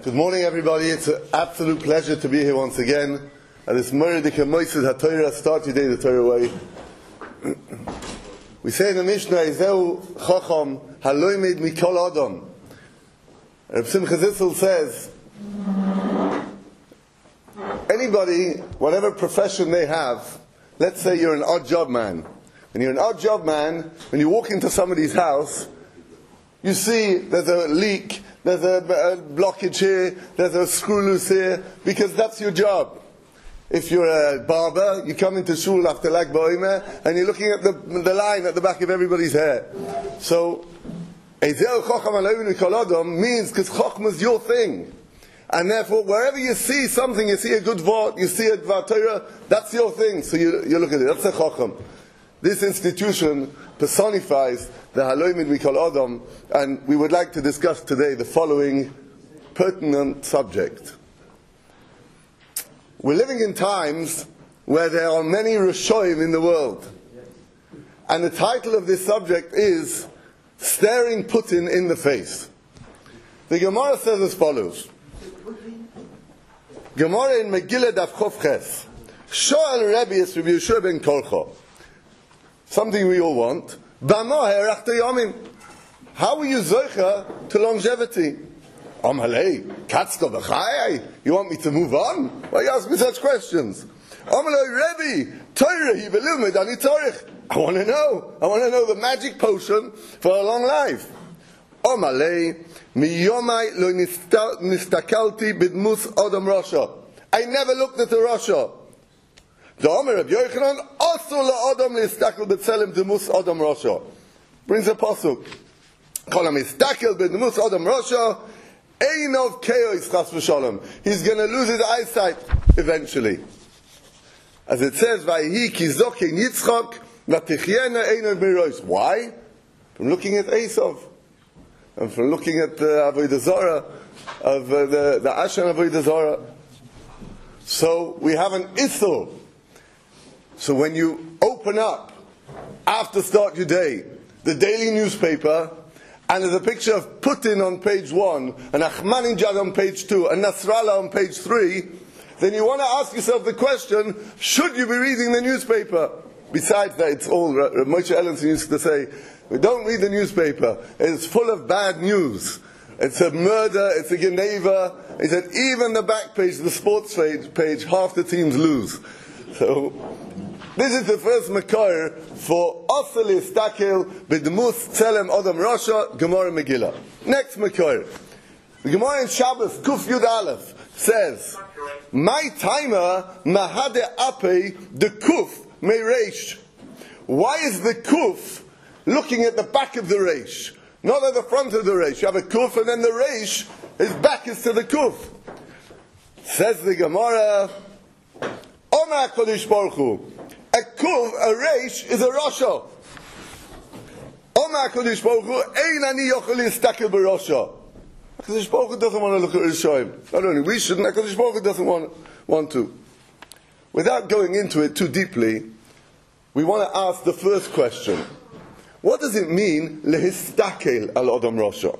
Good morning, everybody. It's an absolute pleasure to be here once again. At this Meredika Moises HaTorah, start your day the Torah way. We say in the Mishnah, Ezeu Chacham Haloimed Mikol Adam. Reb Simcha Zissel says, anybody, whatever profession they have, let's say you're an odd job man. When you're an odd job man, when you walk into somebody's house, you see there's a leak, there's a blockage here, there's a screw loose here, because that's your job. If you're a barber, you come into shul after Lag Ba'omer, and you're looking at the line at the back of everybody's hair. So, Ezeu Chacham Haloimed Mikol Adam means because Chacham is your thing. And therefore, wherever you see something, you see a good vort, you see a Dvar Torah, that's your thing. So you look at it, that's a Chacham. This institution personifies the Haloimed Mikol Adam, and we would like to discuss today the following pertinent subject. We're living in times where there are many Rishoim in the world. And the title of this subject is Staring Putin in the Face. The Gemara says as follows. Gemara in Megillah Daf Chof Ches. Shoel Rebbe es Rabbi Yeshua ben Kolcha. Something we all want. How are you zoicha to longevity? You want me to move on? Why you ask me such questions? I want to know. I want to know the magic potion for a long life. I never looked at the Rasha. Brings a pasuk. He's going to lose his eyesight eventually. As it says, why? From looking at Esav. And from looking at the Avodah Zarah, of the Ashan Avodah Zarah. So we have an Issur. So when you open up, after start your day, the daily newspaper, and there's a picture of Putin on page 1, and Ahmadinejad on page 2, and Nasrallah on page 3, then you want to ask yourself the question, should you be reading the newspaper? Besides that, it's all, Moshe Ellenson used to say, we don't read the newspaper, it's full of bad news. It's a murder, it's a Geneva. He said, even the back page, the sports page, half the teams lose. So, this is the first makar for Osel Istakel B'Dmus Tzelem Adam Rasha Gemara Megillah. Next makar. The Gemara in Shabbos, Kuf Yud Aleph, says, my timer mahade ape the kuf meireish. Why is the kuf looking at the back of the reish? Not at the front of the reish. You have a kuf and then the reish, his back is to the kuf. Says the Gemara, Omar HaKadosh Baruch Hu, a kuf, a reish, is a rasha. Omar HaKadosh Baruch Hu, Ein ani yochel yistakel b'rasha. HaKadosh Baruch Hu doesn't want to look at Rishoim. Not only we shouldn't, HaKadosh Baruch Hu doesn't want to. Without going into it too deeply, we want to ask the first question. What does it mean, lehistakel al Adam Rasha?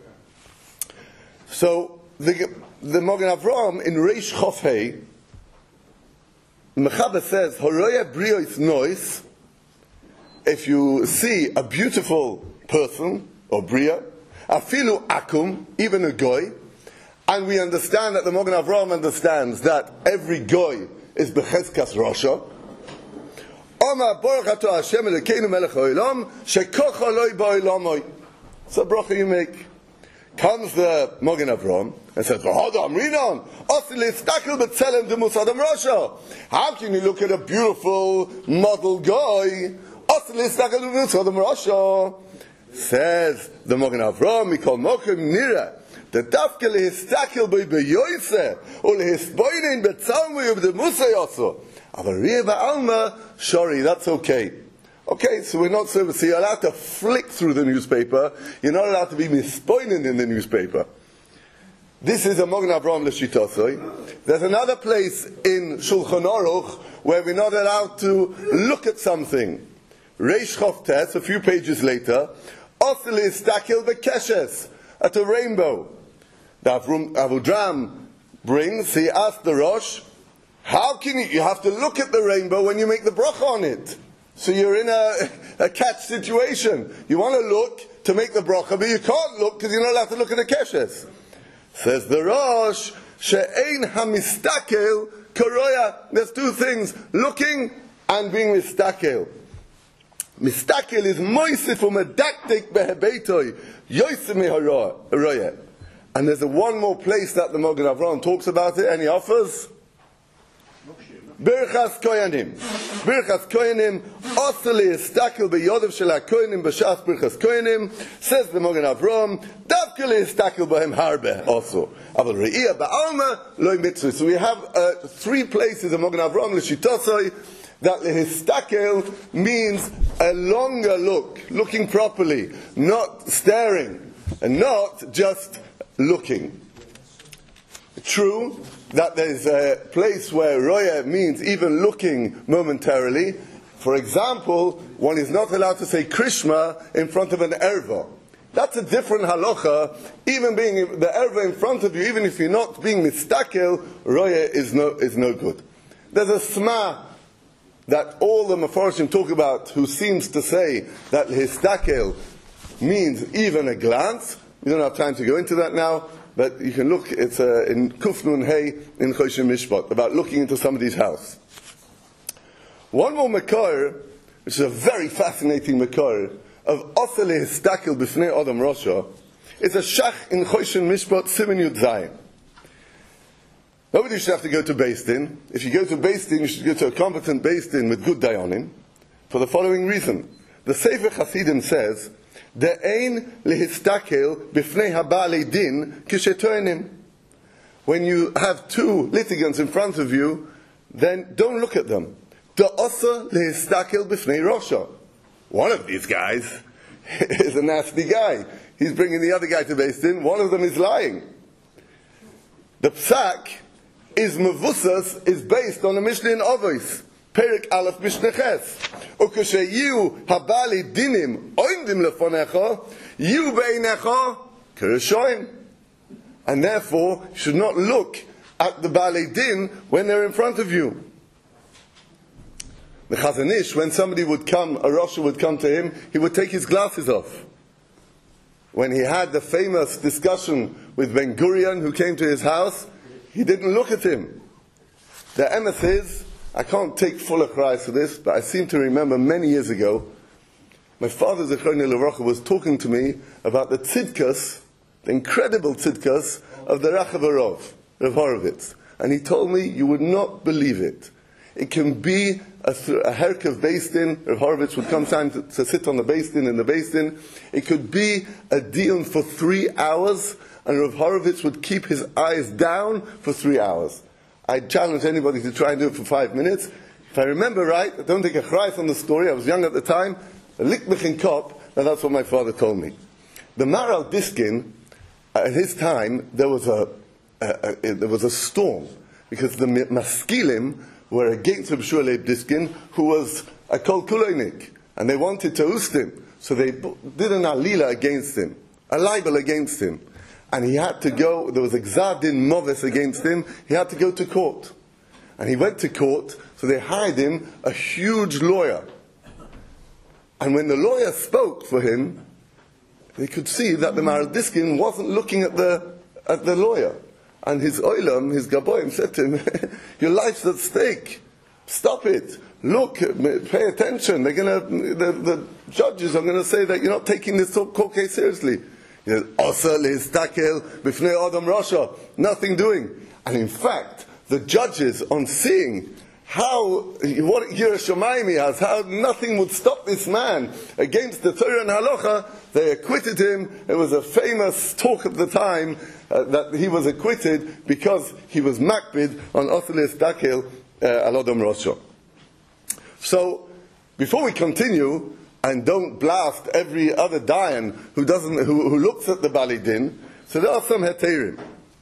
So, the Magen Avraham in Reish Chof Hei, Mechaber says, Horoya briois nois, if you see a beautiful person, or bria, afilu akum, even a goy, and we understand that the Magen Avraham understands that every goy is becheskas Rasha, Omar Baruch Ato Hashem Elokeinu Melech Haolam Shekocha Loi Ba'olamoi. It's a bracha you make. Comes the Magen Avraham and says, hold on, read on. Osel Istakel B'Tzelem D'Mus Adam Rasha. How can you look at a beautiful model guy? Osel Istakel B'Mus Adam Rasha. Says the Magen Avraham, Mikol Mokim Nira. The Dafke Lehistakel B'I B'Yoyse or Lehisboinen B'Tzalmui B'Demus Hayoso. Sorry, that's okay. Okay, so we're not so you're allowed to flick through the newspaper. You're not allowed to be mispointed in the newspaper. This is a Magen Avraham l'shitosoi. There's another place in Shulchan Aruch where we're not allowed to look at something. Reish Chof Tes, a few pages later, Osel Istakil B'Keshes, at a rainbow. that Avraham brings, he asked the Rosh, how can you have to look at the rainbow when you make the bracha on it? So you're in a catch situation. You want to look to make the bracha, but you can't look because you're not allowed to look at the keshes. Says the Rosh, she'ein hamistakel karoya. There's two things, looking and being mistakel. Mistakel is moisif umedaktek behebeitoi, yosim meharoya. And there's one more place that the Magen Avraham talks about it, and he offers Birchas Koyanim. Birchas Koyanim, oseli istakel beyodav shel hakoyanim b'shas Birchas Koyanim. Says the Magen Avraham, davke leistakel b'hem harbe also. Aval re'iyah ba'alma loy mitzvah. So we have three places in Magen Avraham l'shitosoi that lehistakel means a longer look, looking properly, not staring, and not just looking. True that there's a place where roya means even looking momentarily. For example, one is not allowed to say Krishma in front of an erva. That's a different halacha. Even being the erva in front of you, even if you're not being mistakel, roya is no good. There's a sma that all the Mefarshim talk about, who seems to say that histakel means even a glance. We don't have time to go into that now. But you can look, it's in Kuf Nun Hey in Choshen Mishpat, about looking into somebody's house. One more makor, which is a very fascinating makor, of Osel Histakel B'fnei Adam Rosha, is a shach in Choshen Mishpat Simen Yud Zayin. Nobody should have to go to Beis Din. If you go to Beis Din, you should go to a competent Beis Din with good dayanim, for the following reason. The Sefer Hasidim says, De'ein lehistakel b'fnei ha'ba'alei din kishetoenim. When you have two litigants in front of you, then don't look at them. De'osa lehistakel b'fnei rosha. One of these guys is a nasty guy. He's bringing the other guy to Beis Din. One of them is lying. The psak is mevusas, is based on the Mishnah in Avos. Perik Aleph Mishneches. Ukashayu habali dinim oindim lefonecha, you beinecha kereshoim. And therefore, you should not look at the Baalei Din when they're in front of you. The Chazon Ish, when somebody would come, a Rasha would come to him, he would take his glasses off. When he had the famous discussion with Ben Gurion, who came to his house, he didn't look at him. The emes is, I can't take full achrayus for this, but I seem to remember many years ago, my father Zechronei Levracha was talking to me about the tzidkas, the incredible tzidkas of the Rachav Arov, Rav Horovitz. And he told me, you would not believe it. It can be a herkev Beis Din. Rav Horovitz would come time to sit on the Beis Din in the Beis Din. It could be a dion for 3 hours, and Rav Horovitz would keep his eyes down for 3 hours. I challenge anybody to try and do it for 5 minutes. If I remember right, I don't take a chrayas on the story, I was young at the time, a likmich in kop, and that's what my father told me. The Maral Diskin, at his time, there was a storm, because the Maskilim were against Reb Shua Leib Diskin, who was a kol kuloinik, and they wanted to oust him, so they did an alila against him, a libel against him. And he had to go, there was a gzar din moves against him, he had to go to court. And he went to court, so they hired him a huge lawyer. And when the lawyer spoke for him, they could see that the Maral Diskin wasn't looking at the lawyer. And his oilam, his gaboim, said to him, your life's at stake. Stop it. Look, pay attention. The judges are going to say that you're not taking this court case seriously. He says, Osa lehistakel b'fnei Adam Rasha. Nothing doing. And in fact, the judges, on seeing what Yireh Shamayim he has, how nothing would stop this man against the Torah and Halacha, they acquitted him. It was a famous talk of the time that he was acquitted because he was makbid on Osa lehistakel al Adam Rasha. So, before we continue, and don't blast every other dayan who looks at the Baalei Din, so there are some heterim.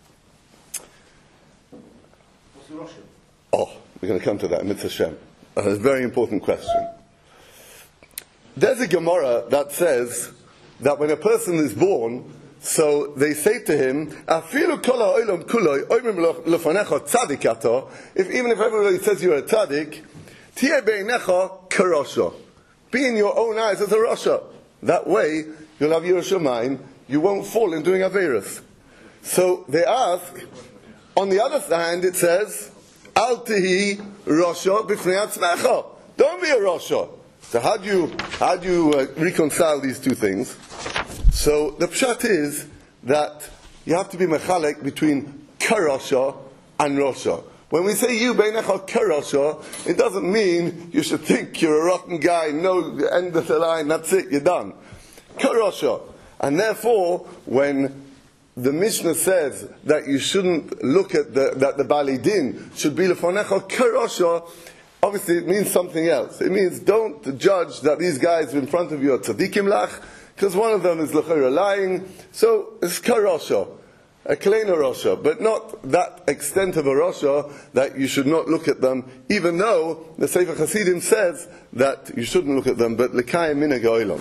What's the Rosh? Oh, we're going to come to that, Mitzvah Shem. That's a very important question. There's a Gemara that says that when a person is born, So they say to him, "Afilu kol ha'olam kuloi omrim lefanecha tzadik ato." Even if everybody says you're a tzaddik, tiyeh beinecha karosha. Be in your own eyes as a rasha. That way, you'll have Yiras Shamayim. You won't fall in doing averos. So they ask. On the other hand, it says, "Al tihi rasha b'fnei atzmecha." Don't be a rasha. So how do you reconcile these two things? So the pshat is that you have to be mechalek between karasha and rasha. When we say you beinecha karasha, it doesn't mean you should think you're a rotten guy. No, end of the line. That's it. You're done. Karasha, and therefore, when the Mishnah says that you shouldn't look at that the Bali Din should be lefanecha karasha, obviously it means something else. It means don't judge that these guys in front of you are tzadikim lach, because one of them is l'chayra lying. So it's karasha, a kleiner rasha, but not that extent of a rasha that you should not look at them, even though the Sefer Hasidim says that you shouldn't look at them, but l'kayim minhag ha'olam.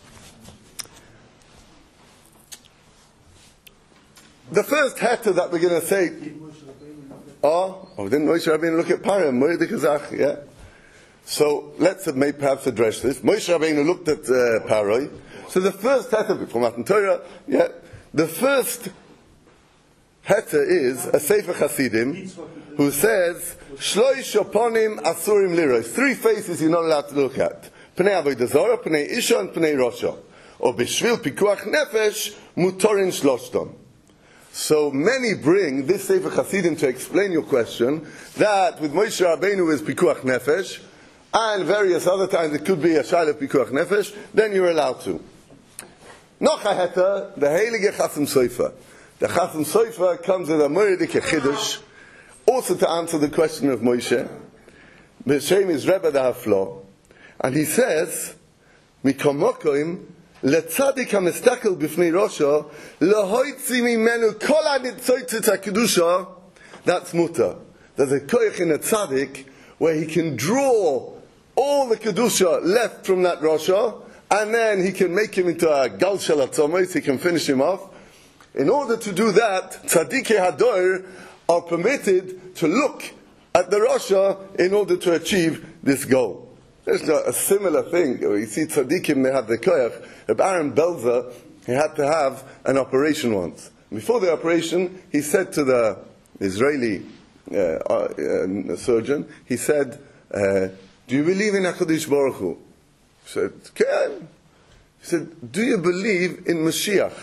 The first heter that we're going to say, didn't Moshe Rabbeinu look at Parim? Moed Kazach, yeah. So let's perhaps address this. Moshe Rabbeinu looked at Paroi. So the first heter from Matan Torah, yeah. The first heter is a Sefer Hasidim who says Shloish Oponim Asurim Liros. 3 faces you're not allowed to look at: Pnei Avodah Zarah, Pnei Isha, and Pnei Rosha. Or Bishvil Pikuach Nefesh Mutorin Shloshtom. So many bring this Sefer Hasidim to explain your question, that with Moshe Rabbeinu is Pikuach Nefesh, and various other times it could be a Shaila of Pikuach Nefesh, then you're allowed to. Noch a heter, the Heilige Chasam Sofer. The Chasam Sofer comes with a Moedik Chidush, also to answer the question of Moshe. B'Shem is Rebbe the Haflo, and he says, Mikomokoim, Letzadik hamestakel b'fnei Rosha lehoitzi mimenu kol hanitzotzet hakedusha. That's mutar. There's a koich in a tzaddik where he can draw all the kedusha left from that Rosha, and then he can make him into a gal shel atzomos. He can finish him off. In order to do that, tzaddikei hador are permitted to look at the Rosha in order to achieve this goal. There's a similar thing. You see tzaddikim, they have the koyach. Reb Aaron Belzer, he had to have an operation once. Before the operation, he said to the Israeli surgeon, he said, "Do you believe in HaKadosh Baruch Hu?" He said, "Ken." He said, "Do you believe in Mashiach?"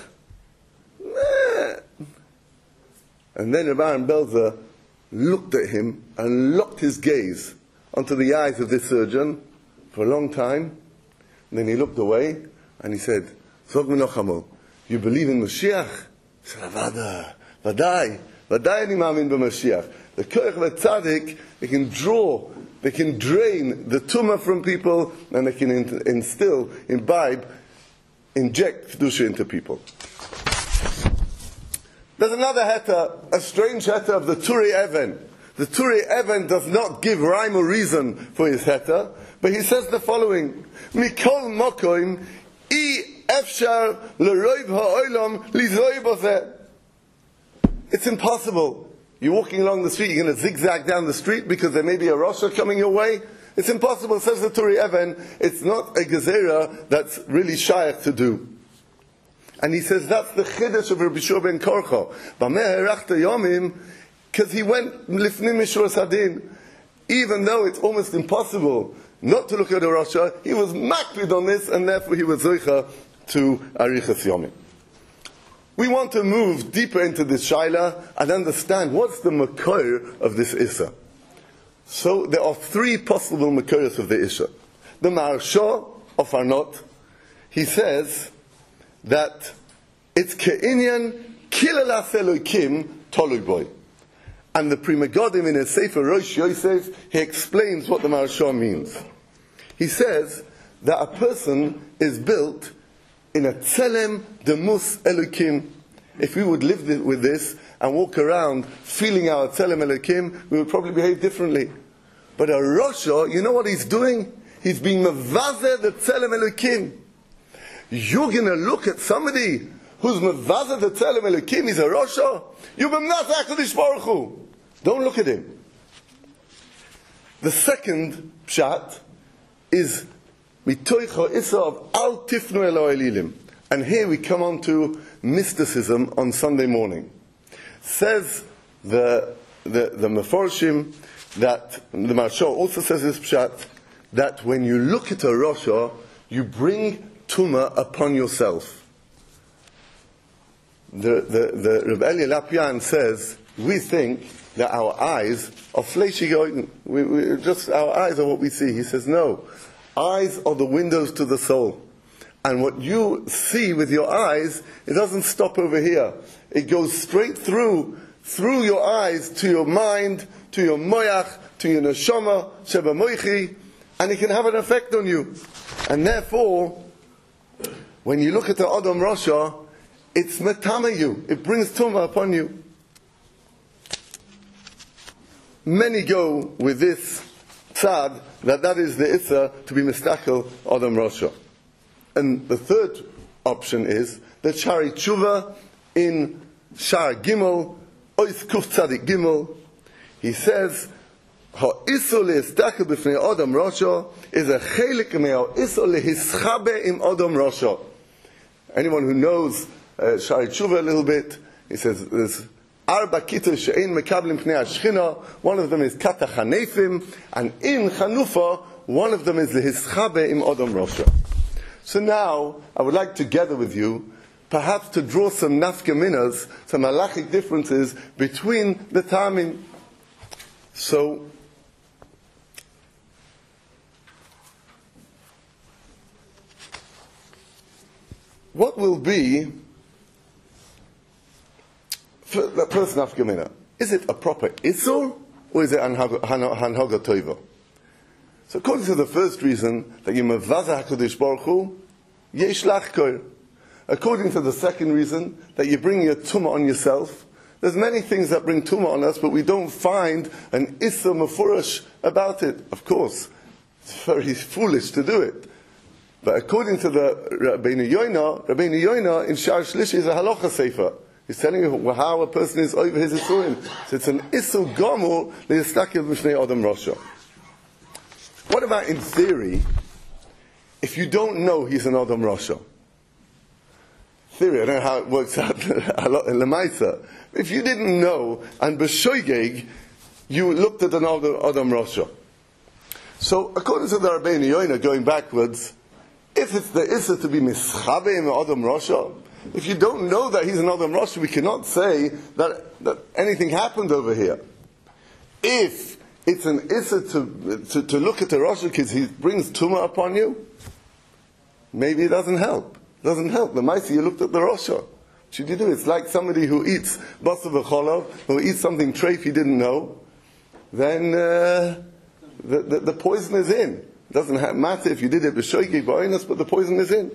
And then Reb Aaron Belzer looked at him and locked his gaze onto the eyes of this surgeon for a long time. And then he looked away and he said, "Zog Menachamo, you believe in Mashiach?" He said, "Vadai ani ma'amin b'Mashiach." The koich of a tzaddik, they can draw, they can drain the tumah from people, and they can imbibe, inject kedusha into people. There's another heter, a strange heter of the Turi Even. The Turi Even does not give rhyme or reason for his heter, but he says the following: Mikol mokoim I efshar l'roiv ha'olam lizoi b'zeh. It's impossible. You're walking along the street, you're going to zigzag down the street because there may be a Rasha coming your way. It's impossible, says the Turi Even. It's not a gezerah that's really shaykh to do. And he says that's the chiddush of Rabbi Shua ben Korcha. B'meh herachta yomim, because he went lifnim mishur sadin. Even though it's almost impossible not to look at a Rasha, he was makpid on this, and therefore he was zoicha to arichas yomim. We want to move deeper into this shaila and understand what's the makor of this issa. So there are 3 possible makoros of the issa. The Maharsha of Arnot, he says that it's ke'inyan kilalas elokim tolui boy. And the Pri Megadim in his Sefer Rosh Yosef, he explains what the Maharsha means. He says that a person is built in a tzelem demus elokim. If we would live with this and walk around feeling our tzelem elokim, we would probably behave differently. But a Rosha, you know what he's doing? He's being mevazeh the tzelem elokim. You're going to look at somebody who's mevazah the tzelem elokim is a Rosha, you b'mnasa HaKadosh Baruch Hu. Don't look at him. The second pshat is mitoich ha'isa of al tifnu elo elilim. And here we come on to mysticism on Sunday morning. Says the Meforshim that the Maharsha also says this pshat, that when you look at a Rosha, you bring Tumah upon yourself. The Reb Eli Lapian says, we think that our eyes are fleishy, our eyes are what we see. He says, no. Eyes are the windows to the soul. And what you see with your eyes, it doesn't stop over here. It goes straight through your eyes to your mind, to your moyach, to your neshama, sheba moichi, and it can have an effect on you. And therefore, when you look at the Adam Rosha, it's metama you. It brings tumah upon you. Many go with this tzad, that is the issa to be mistakel Adam Rosha. And the third option is that Shari Tshuva in Shar Gimel, Ois Kuf Tzadik Gimel, he says, Ha'isol le'estakel b'fnei Adam Rosha is a chelik me'ha'isol le'hischabe im Adam Rosha. Anyone who knows Shari Tshuva a little bit, he says there's Arba Kitos she'ein mekablim pnei hashchina. One of them is Kata Chanefim, and in Chanufa, one of them is le'hischabe im Adam Rosha. So now, I would like to gather with you, perhaps to draw some nafka minas, some halachic differences between the tamim. So, what will be the first nafka mina? Is it a proper isur, or is it hanhoga toiva? So according to the first reason, that you mevazah HaKadosh Baruch Hu, yesh lachkor. According to the second reason, that you bring your tumah on yourself, there's many things that bring tumah on us, but we don't find an issa mefurash about it. Of course, it's very foolish to do it. But according to the Rabbeinu Yoina in Shar Shlishi is a halacha sefer. He's telling you how a person is over his isurim. So it's an issa gomur le'yistakil b'shnei Adam Rosha. What about in theory, if you don't know he's an Adam Rosha? Theory, I don't know how it works out a lot in Lemaisa. If you didn't know, and b'shoigeg, you looked at an Adam Rosha. So, according to the Rabbeinu Yoina, going backwards, if it's the Issa to be mischabe in Adam Rosha, if you don't know that he's an Adam Rosha, we cannot say that anything happened over here. If it's an issa to look at the Rosh because he brings tumah upon you, maybe it doesn't help. It doesn't help. The Maisi, you looked at the Rosh. What should you do? It's like somebody who eats basar v'cholov, who eats something treif he didn't know, then the poison is in. It doesn't matter if you did it b'shoigig b'oinus, but the poison is in.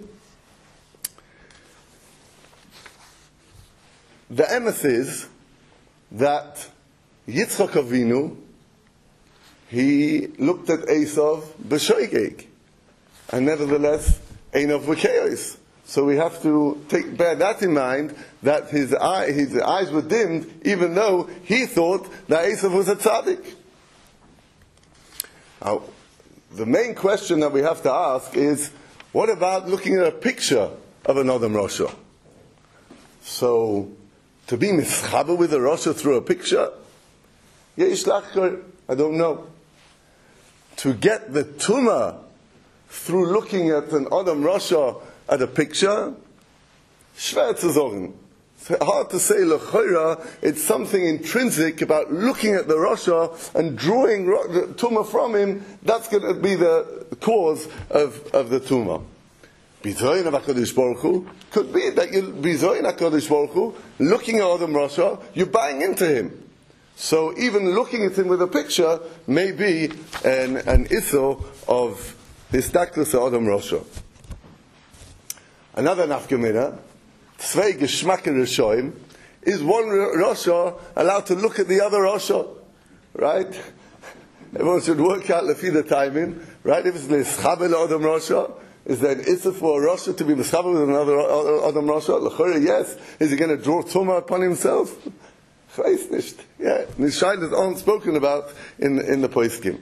The emes is that Yitzchak Avinu, he looked at Esav b'shoigeg, and nevertheless Einav v'keos. So we have to bear that in mind, that his eyes were dimmed, even though he thought that Esav was a tzaddik. Now, the main question that we have to ask is, what about looking at a picture of an Adam Rosha? So, to be mischaber with a Rosha through a picture? Yesh lachkor, I don't know. To get the tumah through looking at an Adam Rosha at a picture, schwer zu sagen. It's hard to say l'choira. It's something intrinsic about looking at the Rosha and drawing the tumah from him. That's going to be the cause of the tumah. Bizoyin of HaKadosh Baruch Hu could be that you bizoyin HaKadosh Baruch Hu, looking at Adam Rosha, you're buying into him. So even looking at him with a picture may be an issur of histaklus Adam Rosha. Another nafkamina, tzvei geschmack rishoim, is one Rosha allowed to look at the other Rosha, right? Everyone should work out lefi the timing, right? If it's l'schabel Adam Rosha, Is there an issa for a Rasha to be mischaber with another Adam Rasha? L'chora, yes. Is he going to draw tumah upon himself? Chayis nicht. Yeah, Nishaylas aren't spoken about in the poskim.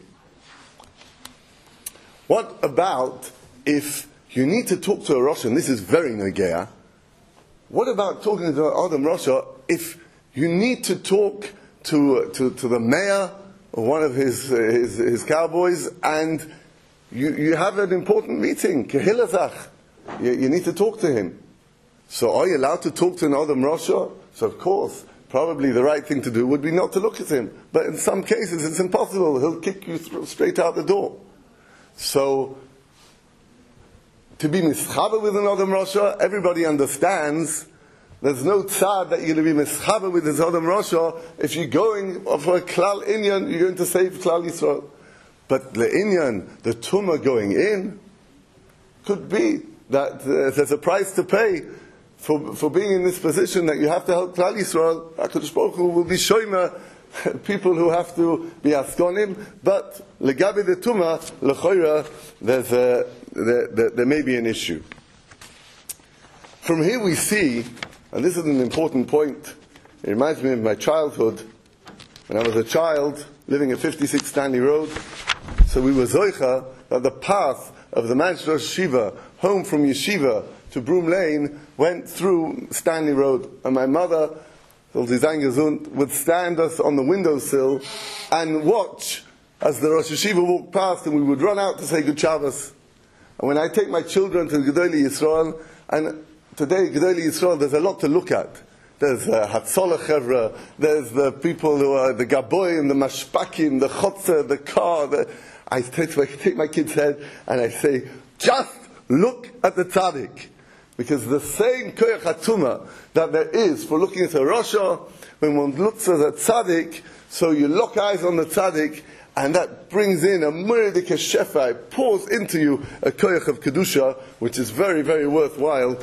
What about if you need to talk to a Rasha, and this is very negea? What about talking to Adam Rasha if you need to talk to the mayor or one of his cowboys, and you have an important meeting, Kehilazach. You need to talk to him. So are you allowed to talk to an Adam Rasha? So of course, probably the right thing to do would be not to look at him. But in some cases it's impossible. He'll kick you straight out the door. So, to be mischaber with an Adam Rasha, everybody understands there's no tzad that you're going to be mischaber with this Adam Rasha if you're going for a klal inyan, you're going to save klal Yisrael. But the inyan, the tumah going in, could be that there's a price to pay for being in this position that you have to help klal Yisrael. HaKadosh Baruch Hu will be shoyma people who have to be askonim, but legabi the tumah, lechoira, there may be an issue. From here we see, and this is an important point, it reminds me of my childhood, when I was a child, living at 56 Stanley Road. So we were zoicha that the path of the Manchester Yeshiva home from Yeshiva to Broom Lane went through Stanley Road, and my mother would stand us on the windowsill and watch as the Rosh Yeshiva walked past, and we would run out to say Good Shabbos. And when I take my children to Gedolei Yisrael, and today Gedolei Yisrael, there's a lot to look at. There's Hatzolah Chevra, there's the people who are the Gaboim, the Mashpakim, the Chotzer, the car. I take my kid's head and I say, just look at the tzaddik. Because the same koyach hatuma that there is for looking at a Rasha, when one looks at a tzaddik, so you lock eyes on the tzaddik, and that brings in a murdik shefa, it pours into you a koyach of kedusha, which is very, very worthwhile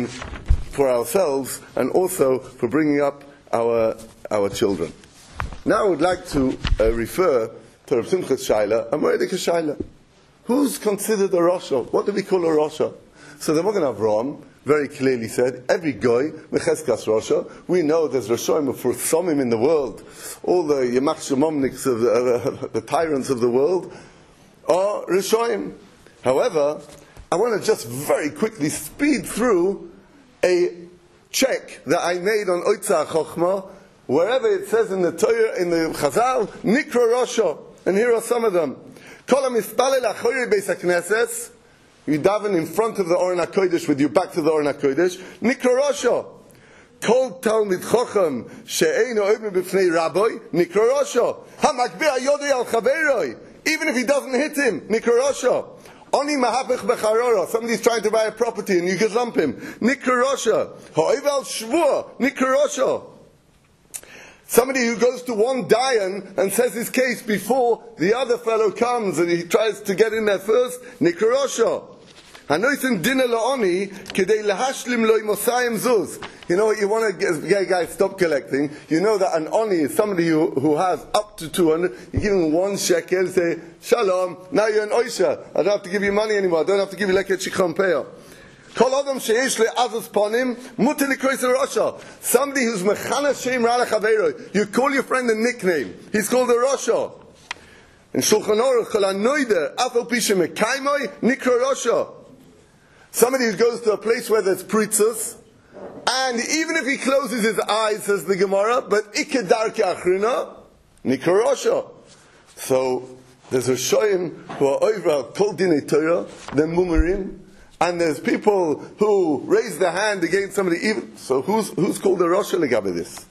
for ourselves and also for bringing up our children. Now I would like to refer to Rav Simchas Shaila, a murdik shaila. Who's considered a Rasha? What do we call a Rasha? So the Magen Avraham very clearly said, every goy, mecheskas Rasha, we know there's Rashoim for Somim in the world, all the Yemach Shemomniks of the tyrants of the world, are Rashoim. However, I want to just very quickly speed through a check that I made on Oitza HaChochma, wherever it says in the Torah, in the Chazal, Nikra Rasha, and here are some of them. Kol HaMispalel Achorei Beis HaKnesses, you daven in front of the Oren HaKodesh with your back to the Oren HaKodesh. Nikra Rasha. Kol Talmid Chochem she'eino omer b'fnei Rabbi. Nikra Rasha. Hamakbir yodei al chaveroi. Even if he doesn't hit him. Nikra Rasha. Oni mahapech becharora. Somebody's trying to buy a property and you can lump him. Nikra Rasha. Ha'oiv al shvua. Nikra Rasha. Somebody who goes to one dayan and says his case before the other fellow comes and he tries to get in there first, Nikra Rasha. Hanoisim dina la'oni kedei lahashlim lo imosayim zuz. You know what you want to get, guys, stop collecting. You know that an oni is somebody who has up to 200. You give him 1 shekel, say, Shalom, now you're an oisha. I don't have to give you money anymore. I don't have to give you leket shichon peah. Kol adam sheish le'azus panim muter likrois Rasha. Somebody who's mechana shem ra lechaveroi. You call your friend a nickname. He's called a Rasha. In Shulchan Aruch, kol hanoider afal pi shemekaimoi nikra Rasha. Somebody who goes to a place where there's pritzas, and even if he closes his eyes, says the Gemara, but ikke darke achrina, nikra Rasha. So there's a shoyim who are over kol dinei Torah, they're mumerim. And there's people who raise their hand against somebody even. So who's called a Rasha legabe this?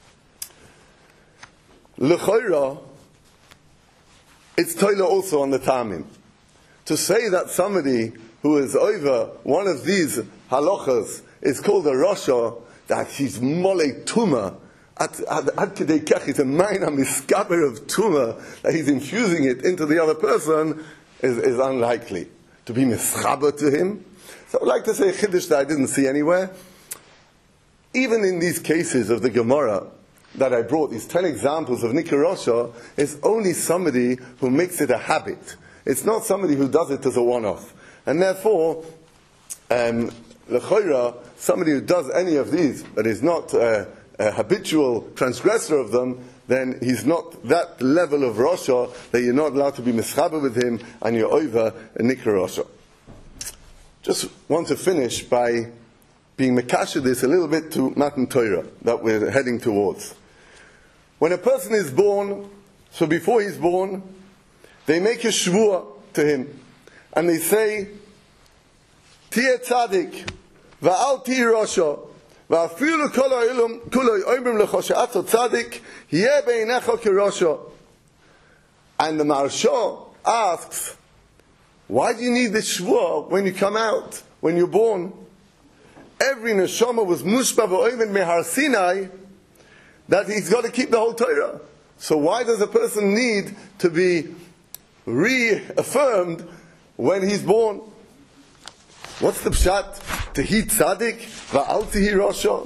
L'choira, it's toila also on the Tamim. To say that somebody who is over one of these halachas is called a Rasha, that he's mole tuma, ad kedei kach, he's a minor miskaber of tuma, that he's infusing it into the other person, is unlikely. To be mischaber to him. So I would like to say a chiddush that I didn't see anywhere. Even in these cases of the Gemara that I brought, these 10 examples of Nikra Rasha, it's only somebody who makes it a habit. It's not somebody who does it as a one-off. And therefore, l'choira, somebody who does any of these, but is not a habitual transgressor of them, then he's not that level of Rasha that you're not allowed to be mischaber with him, and you're over a Nikra Rasha. Just want to finish by being mekasher this a little bit to Matan Torah that we're heading towards. When a person is born, so before he's born, they make a shvua to him, and they say, Tiyeh tzadik, va'al tiyeh rasha, va'afilu kol ha'olam kuloi omrim lecho she'ato tzadik, yeh beinecha kirasha. And the Maharsha asks, why do you need this shvua when you come out, when you're born? Every neshama was mushba v'oimen mehar Sinai, that he's got to keep the whole Torah. So why does a person need to be reaffirmed when he's born? What's the pshat? Tehi tzadik va'al tehi rasha.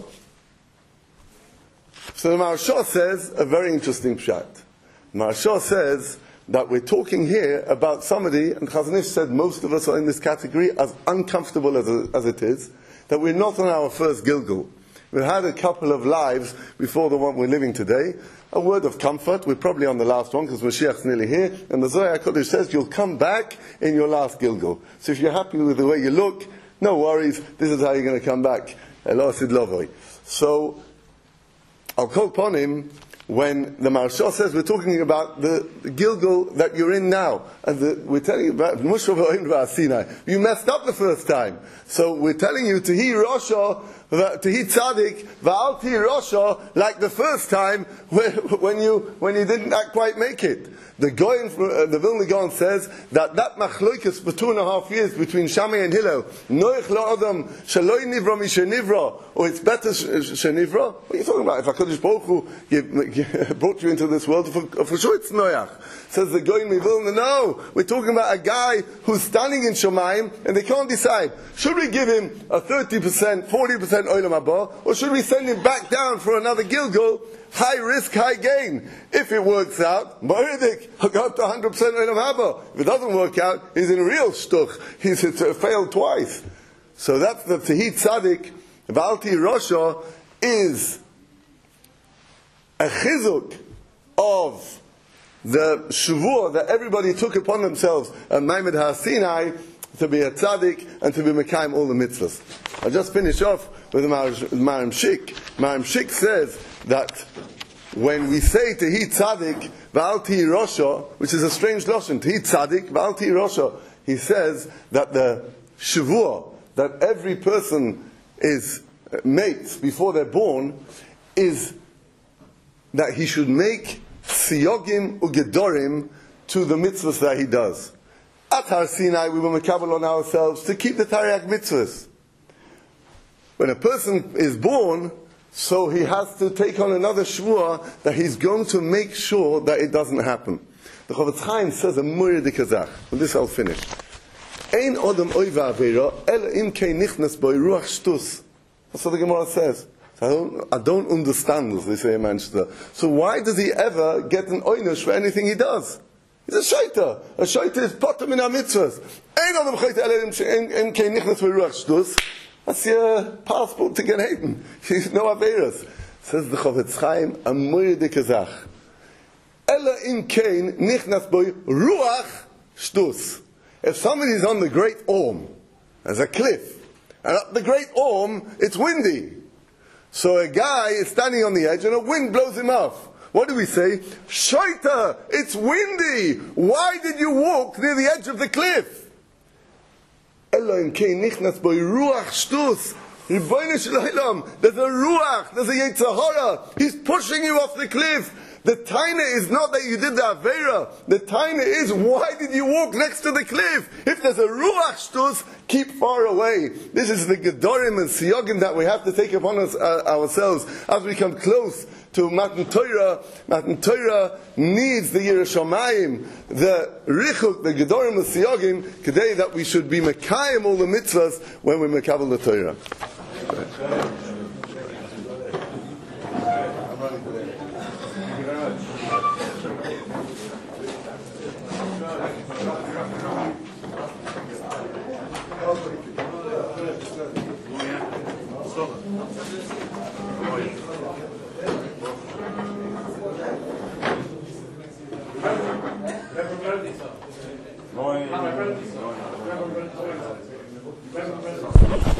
So the Maharsha says a very interesting pshat. The Maharsha says that we're talking here about somebody, and Chazon Ish said most of us are in this category, as uncomfortable as it is, that we're not on our first Gilgul. We've had a couple of lives before the one we're living today. A word of comfort. We're probably on the last one because Mashiach's nearly here. And the Zohar HaKadosh says you'll come back in your last Gilgul. So if you're happy with the way you look, no worries. This is how you're going to come back. Elo Sid Lovoi. So, I'll call upon him when the Maharsha says we're talking about the Gilgul that you're in now. And we're telling you about Mushra V'Oin V'Asinai. You messed up the first time. So we're telling you Tehi Rasha, Tehi Tzadik, Va'al Tehi Rasha, like the first time when you didn't quite make it. The Goyen, the Vilna Gaon says that machloikus for 2.5 years between Shammai and Hillel, Noich la'adam shaloi nivra mishenivra, or it's better shenivra. What are you talking about? If HaKadosh Baruch Hu brought you into this world, for sure it's Noach. Says the Goyen Vilna, no, we're talking about a guy who's standing in Shomayim and they can't decide. Should we give him a 30%, 40% Olam Haba, or should we send him back down for another Gilgul? High risk, high gain. If it works out, Ma'oridik, I'll go up to 100% Olam Haba. If it doesn't work out, he's in a real shtuch. He's failed twice. So that's the Tehi Tzadik, Va'al Tehi Rasha, is a chizuk of the shavua that everybody took upon themselves at Maimed HaSinai to be a tzaddik and to be mekayim all the mitzvahs. I'll just finish off with the Marim Shik. Marim Shik says that when we say Tehi Tzadik V'al Tehi Rasha, which is a strange lashon, Tehi Tzadik V'al Tehi Rasha, he says that the shavua that every person makes before they're born is that he should make siyogim ugedorim to the mitzvahs that he does. At Har Sinai, we were mekabel on ourselves to keep the Tariq mitzvahs. When a person is born, so he has to take on another shvua that he's going to make sure that it doesn't happen. The Chofetz Chaim says a murder de kazach. With this I'll finish. Ein odom oiva avera el im kei nichnas boi ruach shtus. That's what the Gemara says. So I don't understand, as they say in Manchester. So why does he ever get an oynush for anything he does? He's a shaita. A shaita is potem in our mitzvahs. Ein odom chayta el im kei nichnas boi ruach shtus. That's your passport to get Hayden. No Averas. Says the Chofetz Chaim, a moir de kazach. Ela im kein nichnas boy ruach shtus. If somebody's on the Great Orm, there's a cliff, and up the Great Orm, it's windy. So a guy is standing on the edge and a wind blows him off. What do we say? Shaita, it's windy. Why did you walk near the edge of the cliff? There's a ruach, there's a yetzahara. He's pushing you off the cliff. The taina is not that you did the avera. The taina is, why did you walk next to the cliff? If there's a ruach shtus, keep far away. This is the gedorim and siyogim that we have to take upon us ourselves as we come close to Matan Torah. Matan Torah needs the Yerushalayim, the Richuk, the Gedorim, the Siyogim, today that we should be Mekayim all the mitzvahs when we Mekabel the Torah. Moin.